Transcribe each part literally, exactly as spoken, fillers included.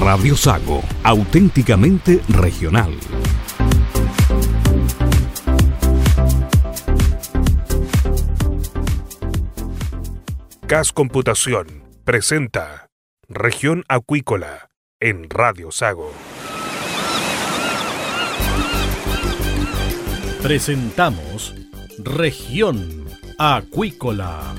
Radio Sago, auténticamente regional. C A S Computación presenta Región Acuícola en Radio Sago. Presentamos Región Acuícola.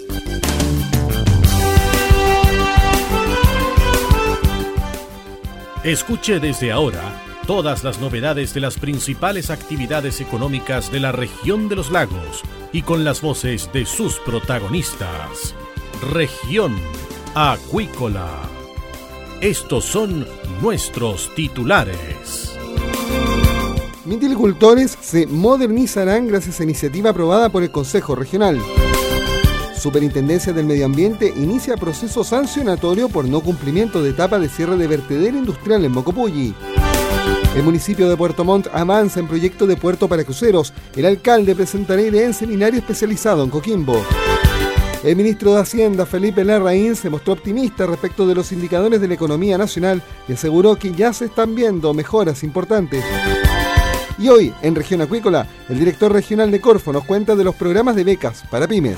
Escuche desde ahora todas las novedades de las principales actividades económicas de la región de los lagos y con las voces de sus protagonistas. Región Acuícola. Estos son nuestros titulares. Viticultores se modernizarán gracias a iniciativa aprobada por el Consejo Regional. Superintendencia del Medio Ambiente inicia proceso sancionatorio por no cumplimiento de etapa de cierre de vertedero industrial en Mocopulli. El municipio de Puerto Montt avanza en proyecto de puerto para cruceros. El alcalde presentará idea en seminario especializado en Coquimbo. El ministro de Hacienda, Felipe Larraín, se mostró optimista respecto de los indicadores de la economía nacional y aseguró que ya se están viendo mejoras importantes. Y hoy, en Región Acuícola, el director regional de Corfo nos cuenta de los programas de becas para pymes.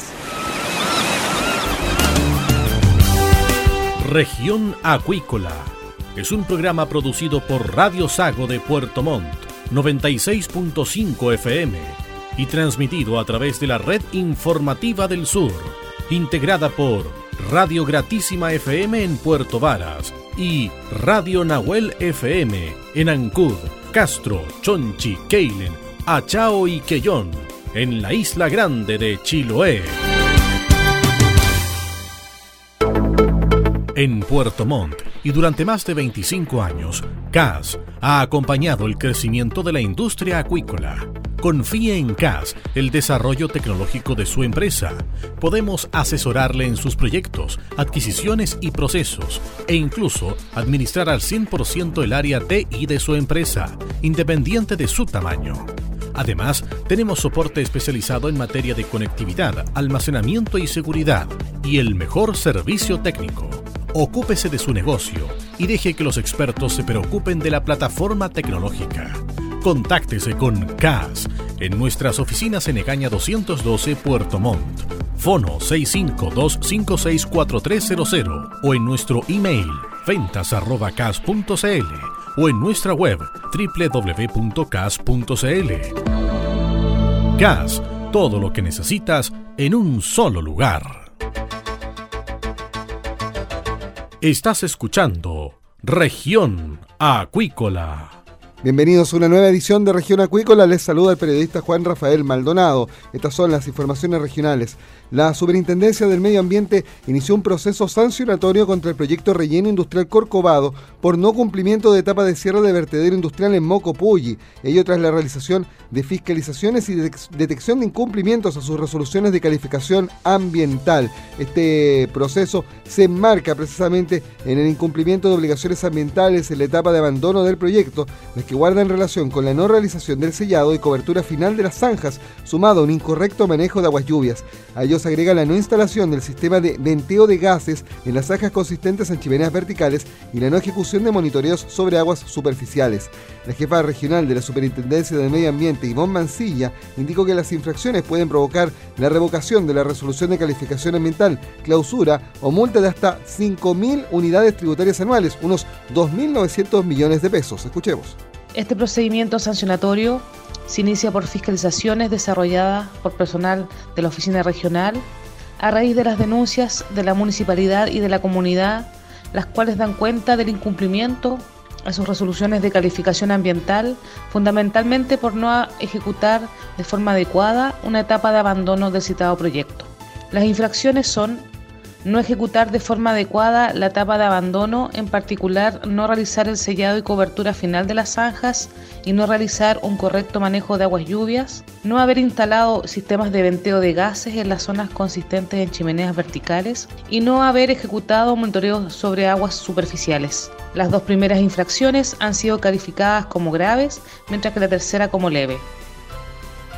Región Acuícola es un programa producido por Radio Sago de Puerto Montt, noventa y seis punto cinco F M, y transmitido a través de la Red Informativa del Sur, integrada por Radio Gratísima F M en Puerto Varas y Radio Nahuel F M en Ancud, Castro, Chonchi, Keilen, Achao y Quellón, en la Isla Grande de Chiloé. En Puerto Montt y durante más de veinticinco años, C A S ha acompañado el crecimiento de la industria acuícola. Confíe en C A S el desarrollo tecnológico de su empresa. Podemos asesorarle en sus proyectos, adquisiciones y procesos, e incluso administrar al cien por ciento el área T I de su empresa, independiente de su tamaño. Además, tenemos soporte especializado en materia de conectividad, almacenamiento y seguridad, y el mejor servicio técnico. Ocúpese de su negocio y deje que los expertos se preocupen de la plataforma tecnológica. Contáctese con C A S en nuestras oficinas en Egaña doscientos doce, Puerto Montt. Fono seis cinco dos cinco seis cuatro tres cero cero o en nuestro email ventas arroba cas punto cl o en nuestra web doble u doble u doble u punto cas punto cl. C A S, todo lo que necesitas en un solo lugar. Estás escuchando Región Acuícola. Bienvenidos a una nueva edición de Región Acuícola. Les saluda el periodista Juan Rafael Maldonado. Estas son las informaciones regionales. La Superintendencia del Medio Ambiente inició un proceso sancionatorio contra el proyecto Relleno Industrial Corcovado por no cumplimiento de etapa de cierre de vertedero industrial en Mocopulli, ello tras la realización de fiscalizaciones y de detección de incumplimientos a sus resoluciones de calificación ambiental. Este proceso se enmarca precisamente en el incumplimiento de obligaciones ambientales en la etapa de abandono del proyecto, las que guardan relación con la no realización del sellado y cobertura final de las zanjas, sumado a un incorrecto manejo de aguas lluvias. A ello se agrega la no instalación del sistema de venteo de gases en las zanjas consistentes en chimeneas verticales y la no ejecución de monitoreos sobre aguas superficiales. La jefa regional de la Superintendencia del Medio Ambiente, Ivonne Mancilla, indicó que las infracciones pueden provocar la revocación de la resolución de calificación ambiental, clausura o multa de hasta cinco mil unidades tributarias anuales, unos dos mil novecientos millones de pesos. Escuchemos. Este procedimiento sancionatorio se inicia por fiscalizaciones desarrolladas por personal de la oficina regional a raíz de las denuncias de la municipalidad y de la comunidad, las cuales dan cuenta del incumplimiento a sus resoluciones de calificación ambiental, fundamentalmente por no ejecutar de forma adecuada una etapa de abandono del citado proyecto. Las infracciones son no ejecutar de forma adecuada la etapa de abandono, en particular no realizar el sellado y cobertura final de las zanjas y no realizar un correcto manejo de aguas lluvias, no haber instalado sistemas de venteo de gases en las zonas consistentes en chimeneas verticales y no haber ejecutado monitoreo sobre aguas superficiales. Las dos primeras infracciones han sido calificadas como graves, mientras que la tercera como leve.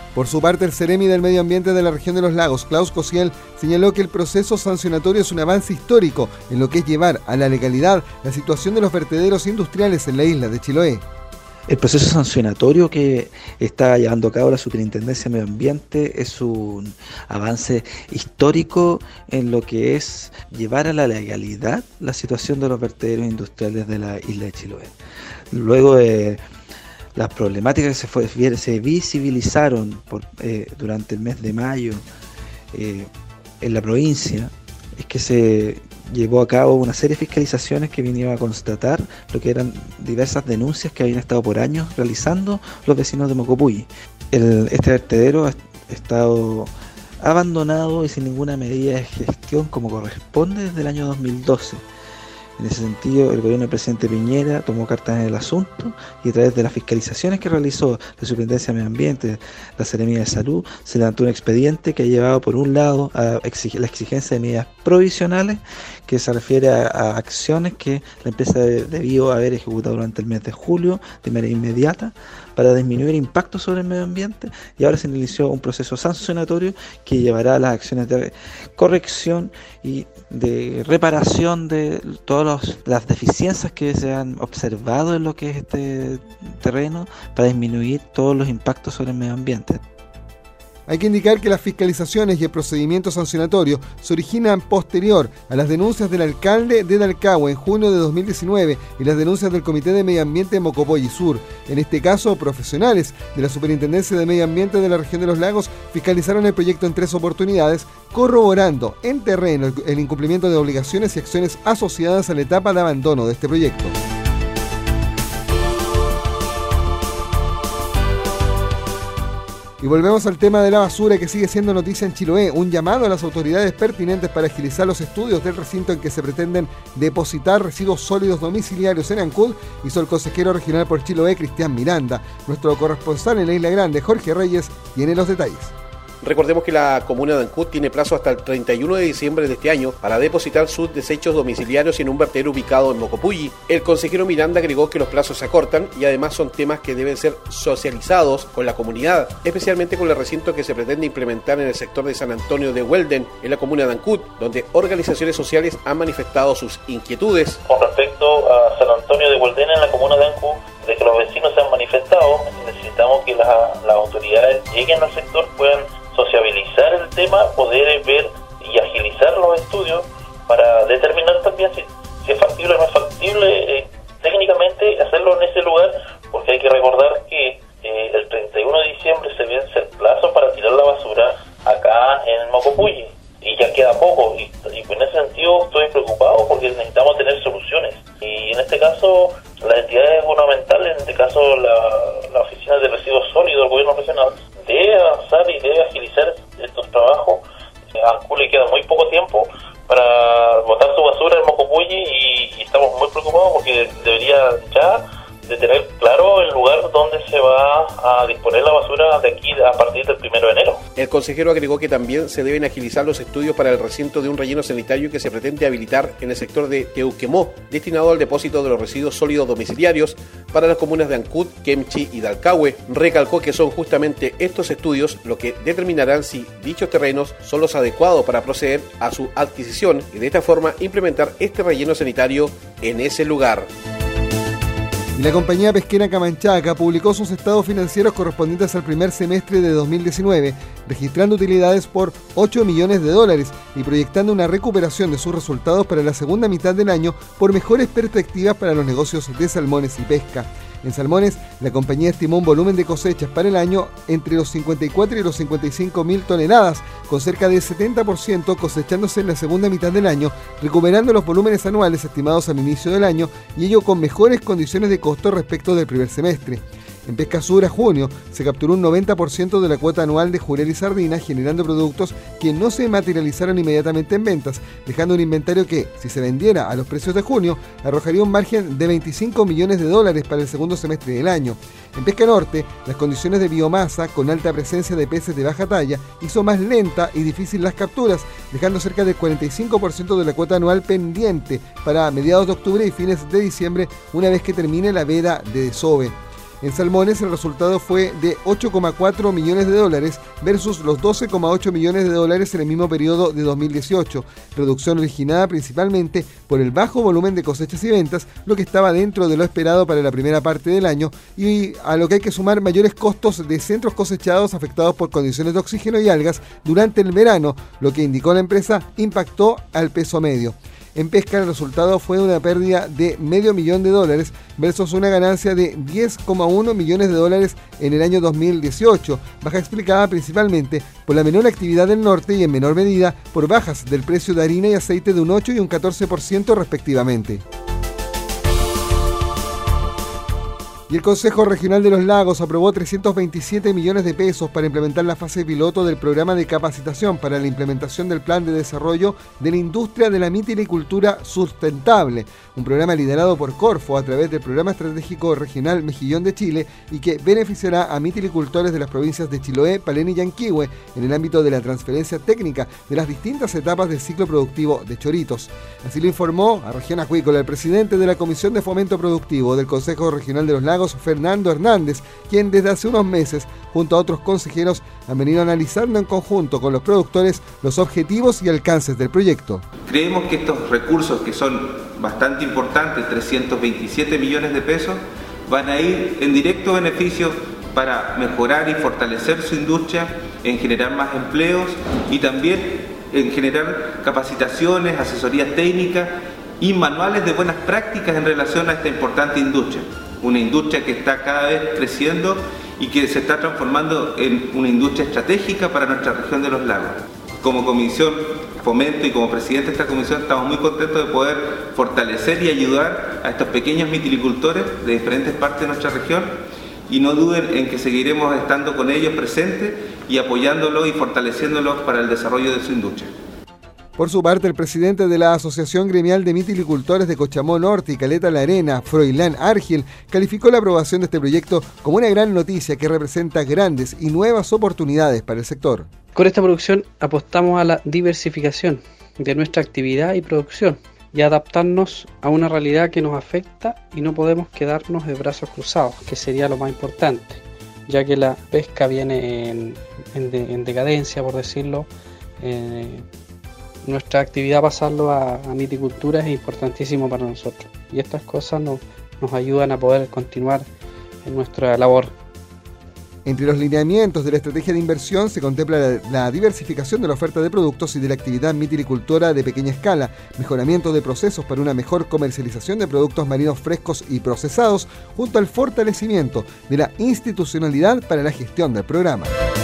Por su parte, el Ceremi del Medio Ambiente de la región de los Lagos, Klaus Cosiel, señaló que el proceso sancionatorio es un avance histórico en lo que es llevar a la legalidad la situación de los vertederos industriales en la isla de Chiloé. El proceso sancionatorio que está llevando a cabo la Superintendencia de Medio Ambiente es un avance histórico en lo que es llevar a la legalidad la situación de los vertederos industriales de la isla de Chiloé. Luego de las problemáticas que se, fue, se visibilizaron por, eh, durante el mes de mayo eh, en la provincia, es que se llevó a cabo una serie de fiscalizaciones que vinieron a constatar lo que eran diversas denuncias que habían estado por años realizando los vecinos de Mocopulli. El, este vertedero ha estado abandonado y sin ninguna medida de gestión como corresponde desde el año dos mil doce. En ese sentido, el gobierno del presidente Piñera tomó cartas en el asunto y a través de las fiscalizaciones que realizó la Superintendencia de Medio Ambiente, la Seremía de Salud, se levantó un expediente que ha llevado, por un lado, a exig- la exigencia de medidas provisionales, que se refiere a, a acciones que la empresa de, debió haber ejecutado durante el mes de julio de manera inmediata para disminuir impactos sobre el medio ambiente, y ahora se inició un proceso sancionatorio que llevará a las acciones de corrección y de reparación de todas los, las deficiencias que se han observado en lo que es este terreno para disminuir todos los impactos sobre el medio ambiente. Hay que indicar que las fiscalizaciones y el procedimiento sancionatorio se originan posterior a las denuncias del alcalde de Dalcahue en junio de dos mil diecinueve y las denuncias del Comité de Medio Ambiente de Mocopolli Sur. En este caso, profesionales de la Superintendencia de Medio Ambiente de la región de los Lagos fiscalizaron el proyecto en tres oportunidades, corroborando en terreno el incumplimiento de obligaciones y acciones asociadas a la etapa de abandono de este proyecto. Y volvemos al tema de la basura, que sigue siendo noticia en Chiloé. Un llamado a las autoridades pertinentes para agilizar los estudios del recinto en que se pretenden depositar residuos sólidos domiciliarios en Ancud, hizo el consejero regional por Chiloé, Cristian Miranda. Nuestro corresponsal en la Isla Grande, Jorge Reyes, tiene los detalles. Recordemos que la comuna de Ancud tiene plazo hasta el treinta y uno de diciembre de este año para depositar sus desechos domiciliarios en un vertedero ubicado en Mocopulli. El consejero Miranda agregó que los plazos se acortan y además son temas que deben ser socializados con la comunidad, especialmente con el recinto que se pretende implementar en el sector de San Antonio de Huelden, en la comuna de Ancud, donde organizaciones sociales han manifestado sus inquietudes. Con respecto a San Antonio de Huelden en la comuna de Ancud, de que los vecinos se han manifestado, necesitamos que las, las autoridades lleguen al sector, puedan sociabilizar el tema, poder ver y agilizar los estudios para determinar también si, si es factible o no es factible eh, técnicamente hacerlo en ese lugar, porque hay que recordar que eh, el treinta y uno de diciembre se vence el plazo para tirar la basura acá en Mocopulli y ya queda poco, y, y en ese sentido estoy preocupado porque necesitamos tener soluciones, y en este caso las entidades gubernamentales, en este caso la, la Oficina de Residuos Sólidos del Gobierno Regional, debe avanzar y debe agilizar estos trabajos. A Ancud le queda muy poco tiempo para botar su basura en Mocopulli y, y estamos muy preocupados porque debería ya de tener claro el lugar donde se va a disponer la basura de aquí a partir del primero de enero. El consejero agregó que también se deben agilizar los estudios para el recinto de un relleno sanitario que se pretende habilitar en el sector de Teuquemó, destinado al depósito de los residuos sólidos domiciliarios para las comunas de Ancud, Kemchi y Dalcahue. Recalcó que son justamente estos estudios lo que determinarán si dichos terrenos son los adecuados para proceder a su adquisición y de esta forma implementar este relleno sanitario en ese lugar. Y la compañía pesquera Camanchaca publicó sus estados financieros correspondientes al primer semestre de dos mil diecinueve, registrando utilidades por ocho millones de dólares y proyectando una recuperación de sus resultados para la segunda mitad del año por mejores perspectivas para los negocios de salmones y pesca. En salmones, la compañía estimó un volumen de cosechas para el año entre los cincuenta y cuatro y los cincuenta y cinco mil toneladas, con cerca del setenta por ciento cosechándose en la segunda mitad del año, recuperando los volúmenes anuales estimados al inicio del año, y ello con mejores condiciones de costo respecto del primer semestre. En Pesca Sur a junio se capturó un noventa por ciento de la cuota anual de jurel y sardina, generando productos que no se materializaron inmediatamente en ventas, dejando un inventario que, si se vendiera a los precios de junio, arrojaría un margen de veinticinco millones de dólares para el segundo semestre del año. En Pesca Norte, las condiciones de biomasa, con alta presencia de peces de baja talla, hizo más lenta y difícil las capturas, dejando cerca del cuarenta y cinco por ciento de la cuota anual pendiente para mediados de octubre y fines de diciembre, una vez que termine la veda de desove. En salmones el resultado fue de ocho coma cuatro millones de dólares versus los doce coma ocho millones de dólares en el mismo periodo de dos mil dieciocho, reducción originada principalmente por el bajo volumen de cosechas y ventas, lo que estaba dentro de lo esperado para la primera parte del año, y a lo que hay que sumar mayores costos de centros cosechados afectados por condiciones de oxígeno y algas durante el verano, lo que indicó la empresa impactó al peso medio. En pesca el resultado fue una pérdida de medio millón de dólares versus una ganancia de diez coma uno millones de dólares en el año dos mil dieciocho, baja explicada principalmente por la menor actividad del norte y en menor medida por bajas del precio de harina y aceite de un ocho y un catorce por ciento respectivamente. Y el Consejo Regional de los Lagos aprobó trescientos veintisiete millones de pesos para implementar la fase piloto del programa de capacitación para la implementación del Plan de Desarrollo de la Industria de la Mitilicultura Sustentable, un programa liderado por Corfo a través del Programa Estratégico Regional Mejillón de Chile y que beneficiará a mitilicultores de las provincias de Chiloé, Palena y Yanquihue en el ámbito de la transferencia técnica de las distintas etapas del ciclo productivo de choritos. Así lo informó a Región Acuícola el presidente de la Comisión de Fomento Productivo del Consejo Regional de los Lagos, Fernando Hernández, quien desde hace unos meses, junto a otros consejeros, han venido analizando en conjunto con los productores los objetivos y alcances del proyecto. Creemos que estos recursos, que son bastante importantes, trescientos veintisiete millones de pesos, van a ir en directo beneficio para mejorar y fortalecer su industria, en generar más empleos y también en generar capacitaciones, asesorías técnicas y manuales de buenas prácticas en relación a esta importante industria. Una industria que está cada vez creciendo y que se está transformando en una industria estratégica para nuestra región de los lagos. Como Comisión Fomento y como presidente de esta comisión estamos muy contentos de poder fortalecer y ayudar a estos pequeños mitilicultores de diferentes partes de nuestra región y no duden en que seguiremos estando con ellos presentes y apoyándolos y fortaleciéndolos para el desarrollo de su industria. Por su parte, el presidente de la Asociación Gremial de Mitilicultores de Cochamó Norte y Caleta La Arena, Froilán Argel, calificó la aprobación de este proyecto como una gran noticia que representa grandes y nuevas oportunidades para el sector. Con esta producción apostamos a la diversificación de nuestra actividad y producción y adaptarnos a una realidad que nos afecta y no podemos quedarnos de brazos cruzados, que sería lo más importante, ya que la pesca viene en, en, de, en decadencia, por decirlo. Eh, Nuestra actividad, pasarlo a, a miticultura, es importantísimo para nosotros y estas cosas nos, nos ayudan a poder continuar en nuestra labor. Entre los lineamientos de la estrategia de inversión se contempla la, la diversificación de la oferta de productos y de la actividad mitilicultora de pequeña escala, mejoramiento de procesos para una mejor comercialización de productos marinos frescos y procesados, junto al fortalecimiento de la institucionalidad para la gestión del programa.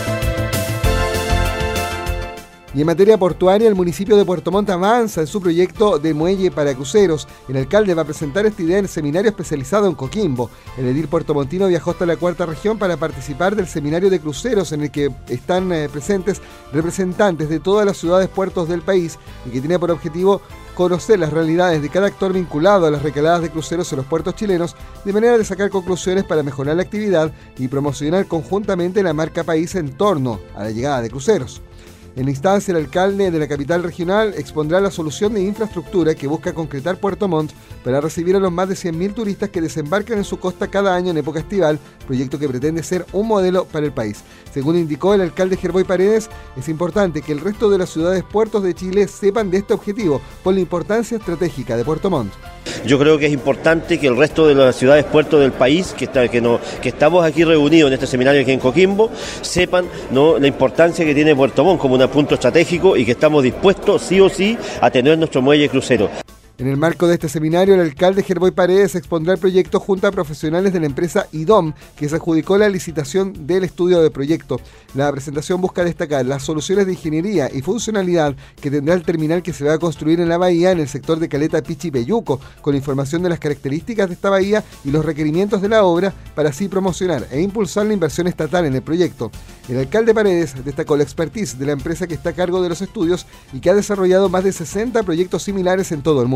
Y en materia portuaria, el municipio de Puerto Montt avanza en su proyecto de muelle para cruceros. El alcalde va a presentar esta idea en el seminario especializado en Coquimbo. El edil puertomontino viajó hasta la cuarta región para participar del seminario de cruceros en el que están eh, presentes representantes de todas las ciudades puertos del país y que tiene por objetivo conocer las realidades de cada actor vinculado a las recaladas de cruceros en los puertos chilenos, de manera de sacar conclusiones para mejorar la actividad y promocionar conjuntamente la marca país en torno a la llegada de cruceros. En la instancia, el alcalde de la capital regional expondrá la solución de infraestructura que busca concretar Puerto Montt para recibir a los más de cien mil turistas que desembarcan en su costa cada año en época estival, proyecto que pretende ser un modelo para el país. Según indicó el alcalde Gerboy Paredes, es importante que el resto de las ciudades puertos de Chile sepan de este objetivo por la importancia estratégica de Puerto Montt. Yo creo que es importante que el resto de las ciudades puertos del país, que, está, que, no, que estamos aquí reunidos en este seminario aquí en Coquimbo, sepan, ¿no?, la importancia que tiene Puerto Montt como un punto estratégico y que estamos dispuestos sí o sí a tener nuestro muelle crucero. En el marco de este seminario, el alcalde Gerboy Paredes expondrá el proyecto junto a profesionales de la empresa I D O M, que se adjudicó la licitación del estudio de proyecto. La presentación busca destacar las soluciones de ingeniería y funcionalidad que tendrá el terminal que se va a construir en la bahía en el sector de Caleta Pichi Peyuco, con información de las características de esta bahía y los requerimientos de la obra para así promocionar e impulsar la inversión estatal en el proyecto. El alcalde Paredes destacó la expertise de la empresa que está a cargo de los estudios y que ha desarrollado más de sesenta proyectos similares en todo el mundo.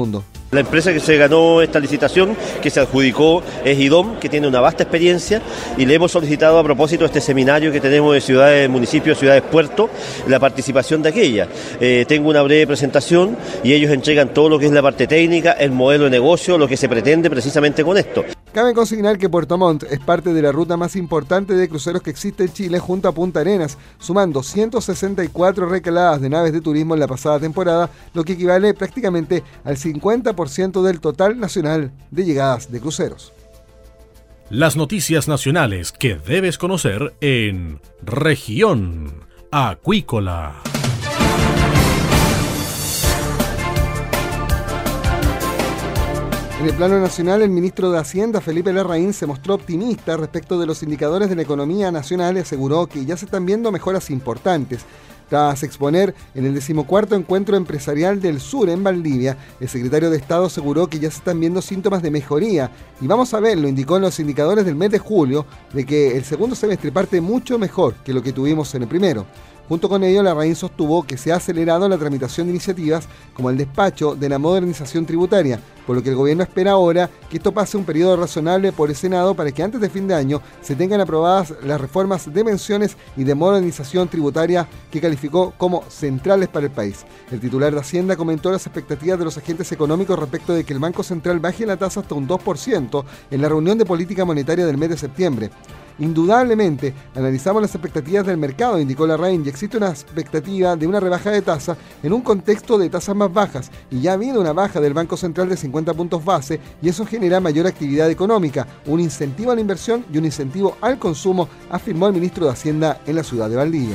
mundo. La empresa que se ganó esta licitación, que se adjudicó, es I D O M, que tiene una vasta experiencia, y le hemos solicitado a propósito de este seminario que tenemos de ciudades, municipios, ciudades, puertos, la participación de aquella. Eh, tengo una breve presentación y ellos entregan todo lo que es la parte técnica, el modelo de negocio, lo que se pretende precisamente con esto. Cabe consignar que Puerto Montt es parte de la ruta más importante de cruceros que existe en Chile junto a Punta Arenas, sumando ciento sesenta y cuatro recaladas de naves de turismo en la pasada temporada, lo que equivale prácticamente al cincuenta por ciento del total nacional de llegadas de cruceros. Las noticias nacionales que debes conocer en Región Acuícola. En el plano nacional, el ministro de Hacienda, Felipe Larraín, se mostró optimista respecto de los indicadores de la economía nacional y aseguró que ya se están viendo mejoras importantes. Tras exponer en el decimocuarto Encuentro Empresarial del Sur en Valdivia, el secretario de Estado aseguró que ya se están viendo síntomas de mejoría. Y vamos a verlo, indicó en los indicadores del mes de julio, de que el segundo semestre parte mucho mejor que lo que tuvimos en el primero. Junto con ello, Larraín sostuvo que se ha acelerado la tramitación de iniciativas como el despacho de la modernización tributaria, por lo que el gobierno espera ahora que esto pase un periodo razonable por el Senado para que antes de fin de año se tengan aprobadas las reformas de pensiones y de modernización tributaria que calificó como centrales para el país. El titular de Hacienda comentó las expectativas de los agentes económicos respecto de que el Banco Central baje la tasa hasta un dos por ciento en la reunión de política monetaria del mes de septiembre. Indudablemente, analizamos las expectativas del mercado, indicó Larraín, y existe una expectativa de una rebaja de tasa en un contexto de tasas más bajas, y ya ha habido una baja del Banco Central de cincuenta puntos base, y eso genera mayor actividad económica, un incentivo a la inversión y un incentivo al consumo, afirmó el ministro de Hacienda en la ciudad de Valdivia.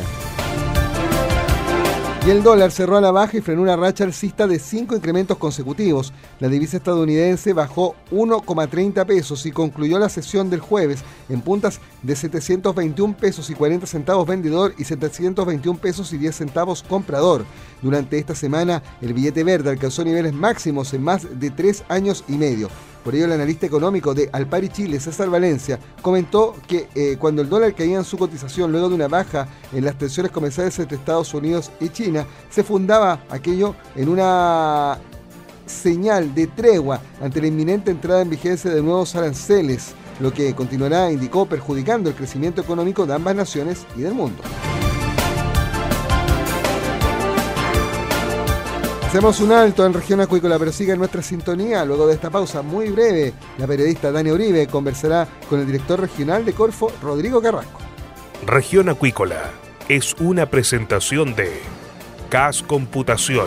Y el dólar cerró a la baja y frenó una racha alcista de cinco incrementos consecutivos. La divisa estadounidense bajó uno coma treinta pesos y concluyó la sesión del jueves en puntas de setecientos veintiún pesos y cuarenta centavos vendedor y setecientos veintiún pesos y diez centavos comprador. Durante esta semana, el billete verde alcanzó niveles máximos en más de tres años y medio. Por ello, el analista económico de Alpari Chile, César Valencia, comentó que eh, cuando el dólar caía en su cotización luego de una baja en las tensiones comerciales entre Estados Unidos y China, se fundaba aquello en una señal de tregua ante la inminente entrada en vigencia de nuevos aranceles, lo que continuará, indicó, perjudicando el crecimiento económico de ambas naciones y del mundo. Hacemos un alto en Región Acuícola, pero sigue en nuestra sintonía. Luego de esta pausa muy breve, la periodista Dania Uribe conversará con el director regional de Corfo, Rodrigo Carrasco. Región Acuícola es una presentación de C A S Computación.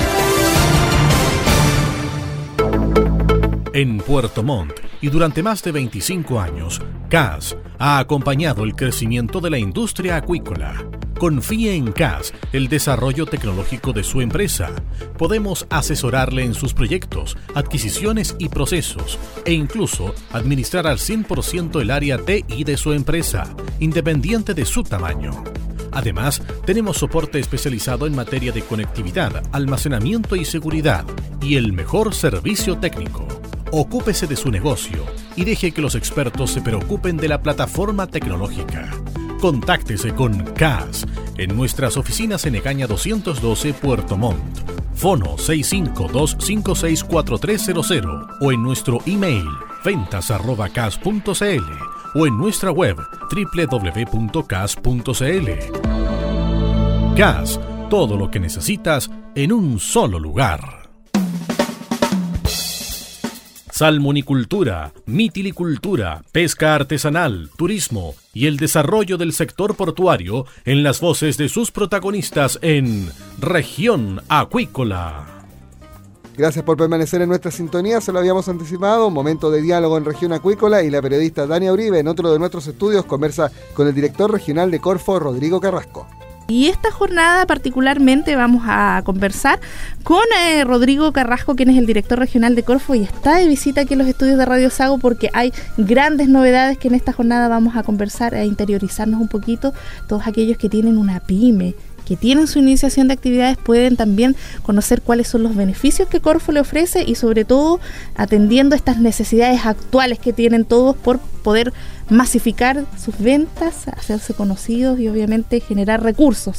En Puerto Montt y durante más de veinticinco años, C A S ha acompañado el crecimiento de la industria acuícola. Confíe en C A S el desarrollo tecnológico de su empresa. Podemos asesorarle en sus proyectos, adquisiciones y procesos, e incluso administrar al cien por ciento el área T I de su empresa, independiente de su tamaño. Además, tenemos soporte especializado en materia de conectividad, almacenamiento y seguridad, y el mejor servicio técnico. Ocúpese de su negocio y deje que los expertos se preocupen de la plataforma tecnológica. Contáctese con C A S en nuestras oficinas en Egaña doscientos doce, Puerto Montt. Fono seis cinco dos cinco seis cuatro tres cero cero o en nuestro email ventas arroba cas punto cl o en nuestra web doble u doble u doble u punto cas punto cl. C A S, todo lo que necesitas en un solo lugar. Salmonicultura, mitilicultura, pesca artesanal, turismo y el desarrollo del sector portuario en las voces de sus protagonistas en Región Acuícola. Gracias por permanecer en nuestra sintonía, se lo habíamos anticipado, un momento de diálogo en Región Acuícola, y la periodista Dania Uribe en otro de nuestros estudios conversa con el director regional de Corfo, Rodrigo Carrasco. Y esta jornada particularmente vamos a conversar con eh, Rodrigo Carrasco, quien es el director regional de Corfo y está de visita aquí en los estudios de Radio Sago porque hay grandes novedades que en esta jornada vamos a conversar e interiorizarnos un poquito. Todos aquellos que tienen una pyme, que tienen su iniciación de actividades, pueden también conocer cuáles son los beneficios que Corfo le ofrece y sobre todo atendiendo estas necesidades actuales que tienen todos por poder masificar sus ventas, hacerse conocidos y obviamente generar recursos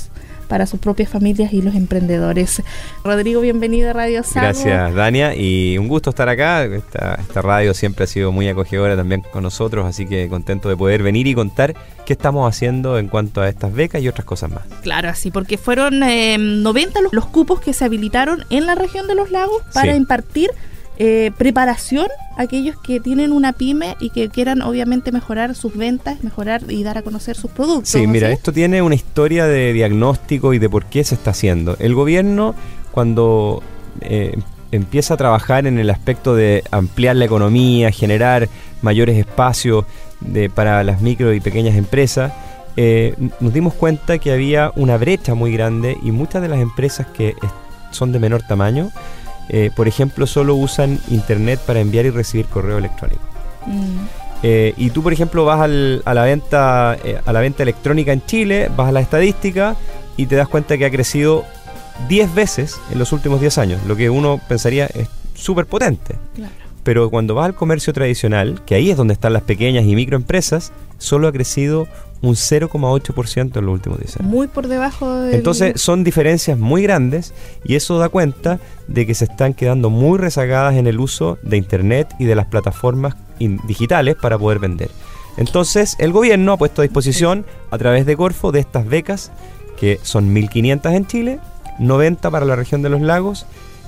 para sus propias familias y los emprendedores. Rodrigo, bienvenido a Radio Sago. Gracias, Dania, y un gusto estar acá. Esta, esta radio siempre ha sido muy acogedora también con nosotros, así que contento de poder venir y contar qué estamos haciendo en cuanto a estas becas y otras cosas más. Claro, así, porque fueron eh, noventa los, los cupos que se habilitaron en la región de los lagos para sí. impartir eh, preparación a aquellos que tienen una pyme y que quieran obviamente mejorar sus ventas, mejorar y dar a conocer sus productos. Sí, mira, ¿sí? esto tiene una historia de diagnóstico y de por qué se está haciendo. El gobierno, cuando eh, empieza a trabajar en el aspecto de ampliar la economía, generar mayores espacios de, para las micro y pequeñas empresas, eh, nos dimos cuenta que había una brecha muy grande y muchas de las empresas que es, son de menor tamaño, eh, por ejemplo, solo usan internet para enviar y recibir correo electrónico. Mm. Eh, y tú, por ejemplo, vas al, a la venta eh, a la venta electrónica en Chile, vas a la estadística y te das cuenta que ha crecido diez veces en los últimos diez años, lo que uno pensaría es súper potente. Claro. Pero cuando vas al comercio tradicional, que ahí es donde están las pequeñas y microempresas, solo ha crecido un cero coma ocho por ciento en los últimos diez años. Muy por debajo del... Entonces son diferencias muy grandes y eso da cuenta de que se están quedando muy rezagadas en el uso de internet y de las plataformas digitales para poder vender. Entonces el gobierno ha puesto a disposición a través de Corfo de estas becas, que son mil quinientas en Chile, noventa para la región de los lagos,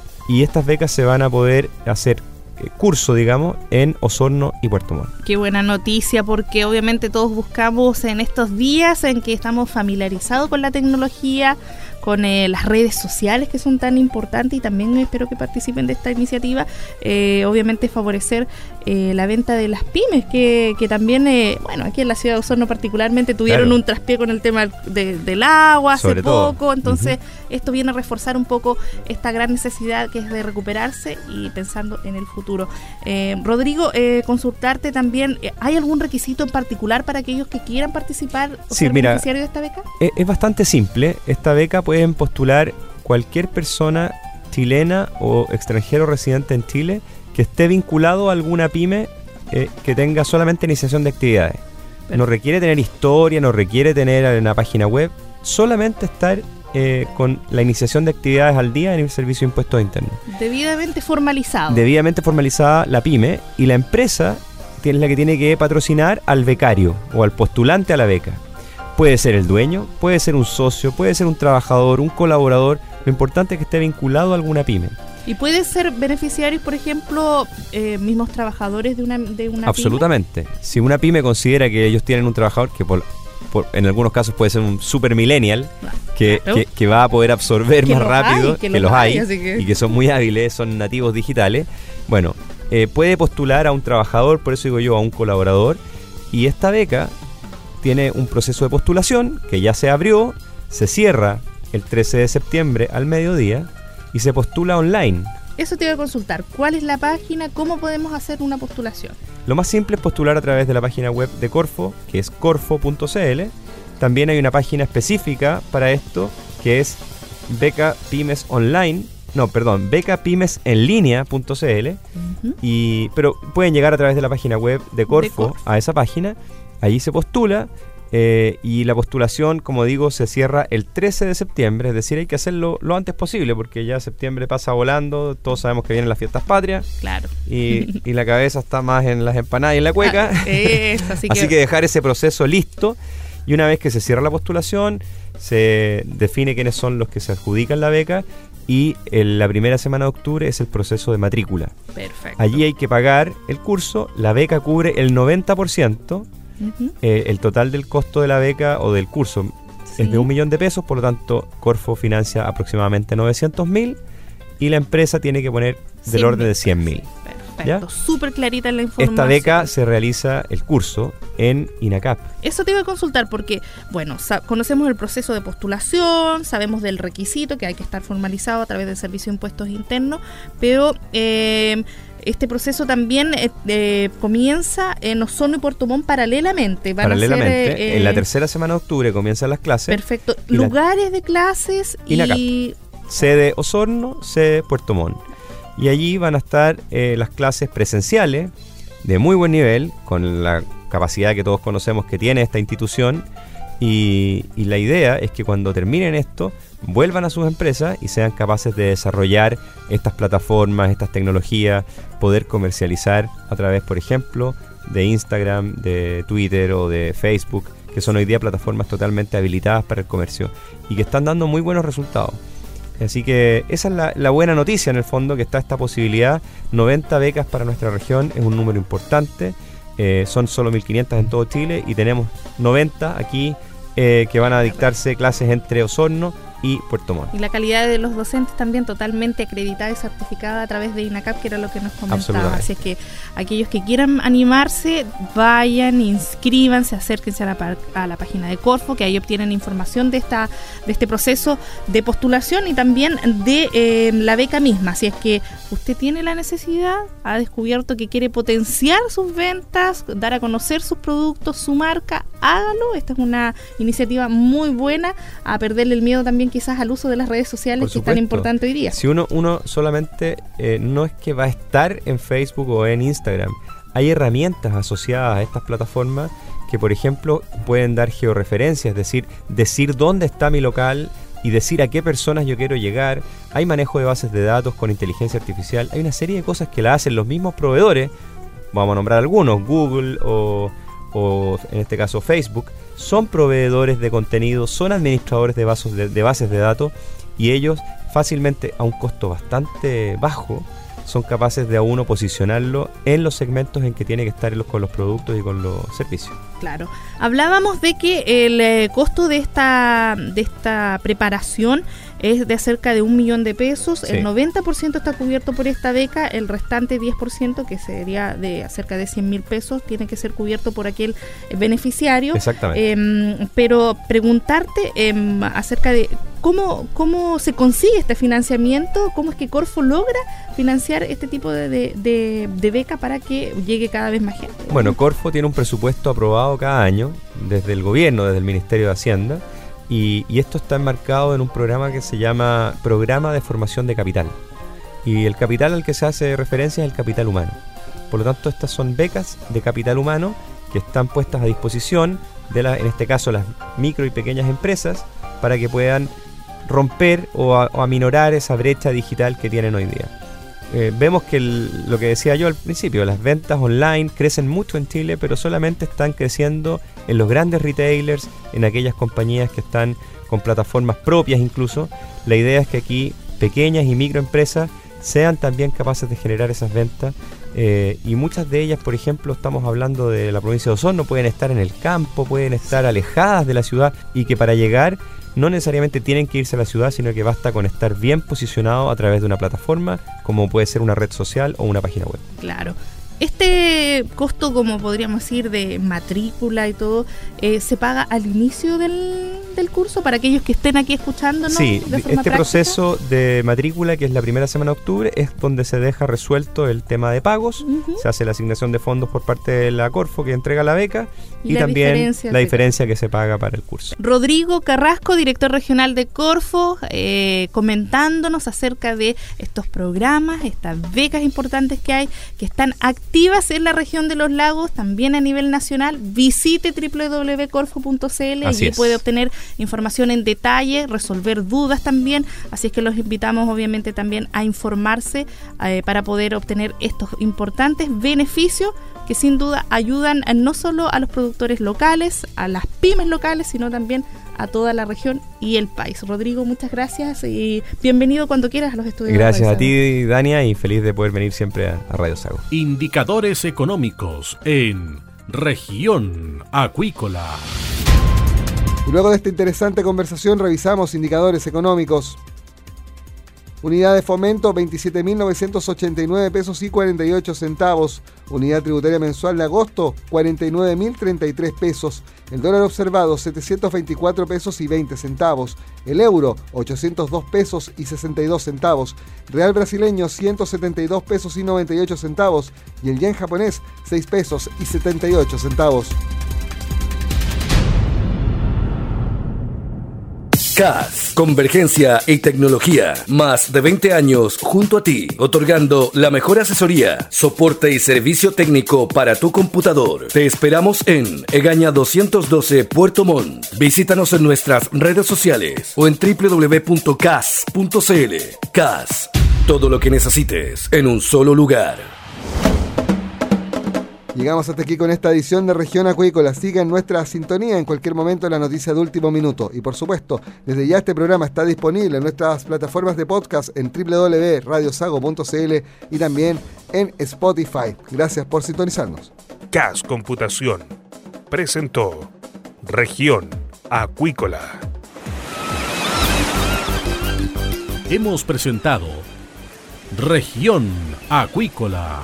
y estas becas se van a poder hacer curso, digamos, en Osorno y Puerto Montt. Qué buena noticia, porque obviamente todos buscamos en estos días en que estamos familiarizados con la tecnología, con eh, las redes sociales que son tan importantes, y también espero que participen de esta iniciativa, eh, obviamente favorecer eh, la venta de las pymes, que, que también, eh, bueno, aquí en la ciudad de Osorno particularmente tuvieron claro. un traspié con el tema de, del agua hace Sobre poco, todo. entonces uh-huh. esto viene a reforzar un poco esta gran necesidad que es de recuperarse y pensando en el futuro. Eh, Rodrigo, eh, consultarte también, ¿hay algún requisito en particular para aquellos que quieran participar o sí, ser mira, beneficiarios de esta beca? Es, es bastante simple. Esta beca pueden postular cualquier persona chilena o extranjero residente en Chile que esté vinculado a alguna pyme eh, que tenga solamente iniciación de actividades. Perfecto. No requiere tener historia, no requiere tener una página web, solamente estar eh, con la iniciación de actividades al día en el Servicio de Impuestos Internos. Debidamente formalizado. Debidamente formalizada la pyme, y la empresa tiene la que tiene que patrocinar al becario o al postulante a la beca. Puede ser el dueño, puede ser un socio, puede ser un trabajador, un colaborador. Lo importante es que esté vinculado a alguna pyme. ¿Y puede ser beneficiarios, por ejemplo, eh, mismos trabajadores de una, de una Absolutamente. pyme? Si una pyme considera que ellos tienen un trabajador que por, por, en algunos casos puede ser un super millennial, que, claro. que, que va a poder absorber que más rápido, hay, que, que los hay, hay que... y que son muy hábiles, son nativos digitales, bueno, eh, puede postular a un trabajador, por eso digo yo, a un colaborador, y esta beca tiene un proceso de postulación que ya se abrió, se cierra el trece de septiembre al mediodía y se postula online. Eso te iba a consultar. ¿Cuál es la página? ¿Cómo podemos hacer una postulación? Lo más simple es postular a través de la página web de Corfo, que es corfo punto c l. También hay una página específica para esto, que es Beca Pymes Online. No, perdón, beca pymes en línea punto c l. Uh-huh. Y, pero pueden llegar a través de la página web de Corfo, de Corfo. a esa página. Allí se postula eh, y la postulación, como digo, se cierra el trece de septiembre, es decir, hay que hacerlo lo antes posible porque ya septiembre pasa volando, todos sabemos que vienen las fiestas patrias. Claro. Y, y la cabeza está más en las empanadas y en la cueca. Ah, es, así, que... así que dejar ese proceso listo, y una vez que se cierra la postulación, se define quiénes son los que se adjudican la beca, y en la primera semana de octubre es el proceso de matrícula. Perfecto. Allí hay que pagar el curso, la beca cubre el noventa por ciento. Uh-huh. Eh, el total del costo de la beca o del curso sí. es de un millón de pesos, por lo tanto Corfo financia aproximadamente novecientos mil y la empresa tiene que poner del orden de cien mil. Perfecto, súper clarita la información. Esta beca se realiza el curso en INACAP. Eso te iba a consultar porque, bueno, conocemos el proceso de postulación, sabemos del requisito que hay que estar formalizado a través del Servicio de Impuestos Internos, pero eh, este proceso también eh, eh, comienza en Osorno y Puerto Montt paralelamente. Van paralelamente, a ser, eh, en la tercera semana de octubre comienzan las clases. Perfecto. Lugares la, de clases INACAP. y... Sede Osorno, sede Puerto Montt. Y allí van a estar eh, las clases presenciales de muy buen nivel, con la capacidad que todos conocemos que tiene esta institución, Y, y la idea es que cuando terminen esto, vuelvan a sus empresas y sean capaces de desarrollar estas plataformas, estas tecnologías, poder comercializar a través, por ejemplo, de Instagram, de Twitter o de Facebook, que son hoy día plataformas totalmente habilitadas para el comercio y que están dando muy buenos resultados. Así que esa es la, la buena noticia en el fondo, que está esta posibilidad. noventa becas para nuestra región es un número importante, eh, son solo mil quinientas en todo Chile y tenemos noventa aquí eh, que van a dictarse clases entre Osorno y Puerto Montt. Y la calidad de los docentes también totalmente acreditada y certificada a través de INACAP, que era lo que nos comentaba. Así es que aquellos que quieran animarse, vayan, inscríbanse, acérquense a la, a la página de Corfo, que ahí obtienen información de esta de este proceso de postulación y también de eh, la beca misma. Así es que usted tiene la necesidad, ha descubierto que quiere potenciar sus ventas, dar a conocer sus productos, su marca, hágalo. Esta es una iniciativa muy buena, a perderle el miedo también quizás al uso de las redes sociales, que es tan importante hoy día. Si uno, uno solamente eh, no es que va a estar en Facebook o en Instagram, hay herramientas asociadas a estas plataformas que, por ejemplo, pueden dar georreferencia, es decir, decir dónde está mi local y decir a qué personas yo quiero llegar. Hay manejo de bases de datos con inteligencia artificial, hay una serie de cosas que la hacen los mismos proveedores, vamos a nombrar algunos, Google o, o en este caso Facebook, son proveedores de contenido, son administradores de, bases de, de bases de datos y ellos fácilmente, a un costo bastante bajo, son capaces de a uno posicionarlo en los segmentos en que tiene que estar los, con los productos y con los servicios. Claro. Hablábamos de que el eh, costo de esta de esta preparación es de cerca de un millón de pesos. Sí. El noventa por ciento está cubierto por esta beca, el restante diez por ciento, que sería de cerca de cien mil pesos, tiene que ser cubierto por aquel beneficiario. Exactamente. Eh, pero preguntarte eh, acerca de cómo, cómo se consigue este financiamiento, cómo es que Corfo logra financiar este tipo de, de, de, de beca para que llegue cada vez más gente. Bueno, Corfo tiene un presupuesto aprobado cada año desde el gobierno, desde el Ministerio de Hacienda, y, y esto está enmarcado en un programa que se llama Programa de Formación de Capital, y el capital al que se hace referencia es el capital humano. Por lo tanto, estas son becas de capital humano que están puestas a disposición de la, en este caso las micro y pequeñas empresas, para que puedan romper o, a, o aminorar esa brecha digital que tienen hoy día. Eh, vemos que el, lo que decía yo al principio, las ventas online crecen mucho en Chile, pero solamente están creciendo en los grandes retailers, en aquellas compañías que están con plataformas propias incluso. La idea es que aquí pequeñas y microempresas sean también capaces de generar esas ventas, eh, y muchas de ellas, por ejemplo, estamos hablando de la provincia de Osorno, pueden estar en el campo, pueden estar alejadas de la ciudad, y que para llegar no necesariamente tienen que irse a la ciudad, sino que basta con estar bien posicionado a través de una plataforma, como puede ser una red social o una página web. Claro. Este costo, como podríamos decir, de matrícula y todo, eh, ¿se paga al inicio del, del curso para aquellos que estén aquí escuchándonos? Sí, de forma este práctica? Proceso de matrícula, que es la primera semana de octubre, es donde se deja resuelto el tema de pagos, uh-huh. Se hace la asignación de fondos por parte de la Corfo, que entrega la beca, y, y la también diferencia la diferencia que se paga para el curso. Rodrigo Carrasco, director regional de Corfo, eh, comentándonos acerca de estos programas, estas becas importantes que hay, que están activas activas en la región de los lagos, también a nivel nacional. Visite doble u doble u doble u punto corfo punto c l, allí puede obtener información en detalle, resolver dudas también, así es que los invitamos obviamente también a informarse eh, para poder obtener estos importantes beneficios que sin duda ayudan a, no solo a los productores locales, a las pymes locales, sino también a toda la región y el país. Rodrigo, muchas gracias y bienvenido cuando quieras a los estudios. Gracias a ti, Dania, y feliz de poder venir siempre a, a Radio Sago. Indicadores económicos en Región Acuícola. Y luego de esta interesante conversación revisamos indicadores económicos. Unidad de fomento, veintisiete mil novecientos ochenta y nueve pesos y cuarenta y ocho centavos. Unidad tributaria mensual de agosto, cuarenta y nueve mil treinta y tres pesos. El dólar observado, setecientos veinticuatro pesos y veinte centavos. El euro, ochocientos dos pesos y sesenta y dos centavos. Real brasileño, ciento setenta y dos pesos y noventa y ocho centavos. Y el yen japonés, seis pesos y setenta y ocho centavos. C A S, convergencia y tecnología. Más de veinte años junto a ti, otorgando la mejor asesoría, soporte y servicio técnico para tu computador. Te esperamos en Egaña doscientos doce, Puerto Montt. Visítanos en nuestras redes sociales o en doble u doble u doble u punto c a s punto c l. C A S, todo lo que necesites en un solo lugar. Llegamos hasta aquí con esta edición de Región Acuícola. Siga en nuestra sintonía, en cualquier momento la noticia de último minuto. Y por supuesto, desde ya este programa está disponible en nuestras plataformas de podcast en doble u doble u doble u punto radio sago punto c l y también en Spotify. Gracias por sintonizarnos. C A S Computación presentó Región Acuícola. Hemos presentado Región Acuícola.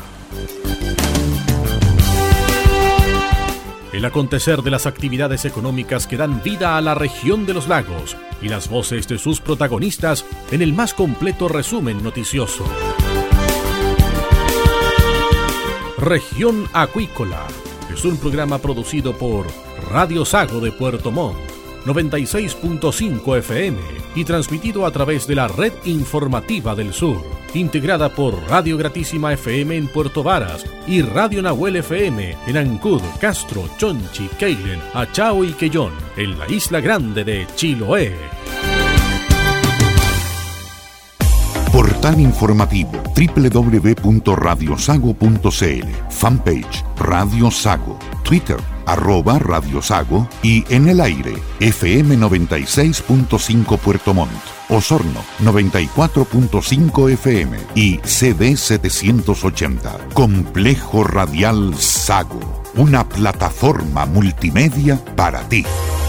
El acontecer de las actividades económicas que dan vida a la región de los lagos y las voces de sus protagonistas en el más completo resumen noticioso. Región Acuícola es un programa producido por Radio Sago de Puerto Montt, noventa y seis punto cinco F M y transmitido a través de la Red Informativa del Sur, integrada por Radio Gratísima F M en Puerto Varas y Radio Nahuel F M en Ancud, Castro, Chonchi, Keilen, Achao y Quellón, en la Isla Grande de Chiloé. Portal informativo doble u doble u doble u punto radio sago punto c l, fanpage Radio Sago, Twitter arroba Radio Sago y en el aire F M noventa y seis punto cinco Puerto Montt, Osorno noventa y cuatro punto cinco F M y C D setecientos ochenta. Complejo Radial Sago, una plataforma multimedia para ti.